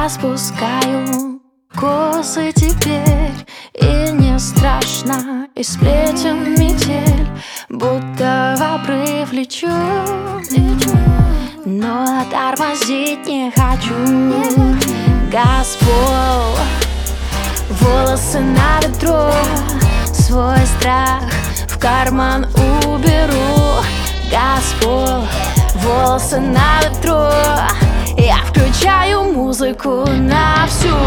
распускаю косы теперь, и не страшно, и сплетен метель, будто в обрыв лечу, но тормозить не хочу. Газпол, волосы на ветру, свой страх в карман уберу. Газпол, волосы на ветру, я включаю музыку на всю.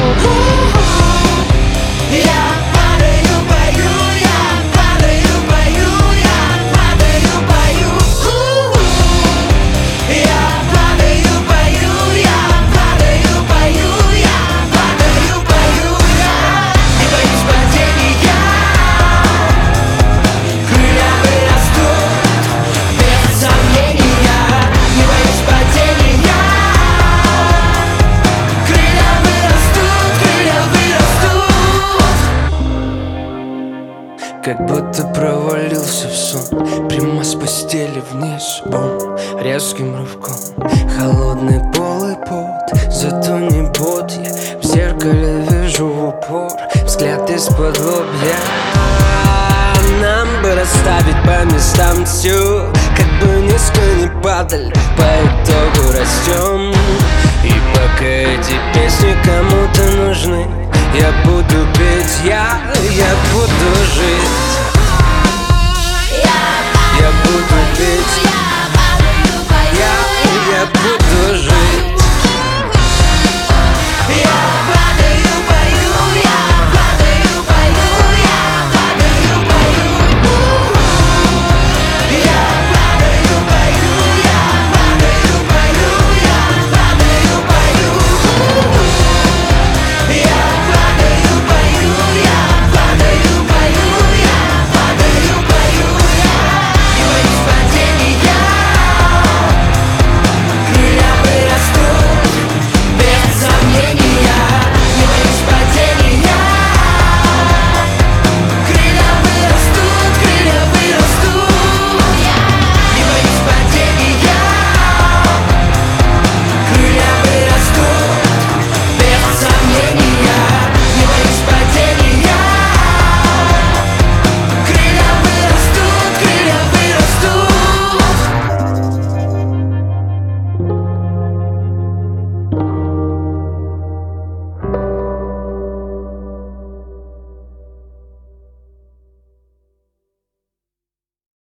Я падаю, пою, я падаю, пою, я падаю, пою. Я падаю, пою, я падаю, пою, я падаю, пою. Не боюсь падения, крылья вырастут без сомнения. Не боюсь падения, крылья вырастут, крылья вырастут. Как будто провалился в сон, прямо с постели вниз, резким рывком. Холодный пол и пот, зато не бот. Я в зеркале вижу в упор взгляд из-под лобья. Нам бы расставить по местам все, как бы низко не падали, по итогу растем. И пока эти песни кому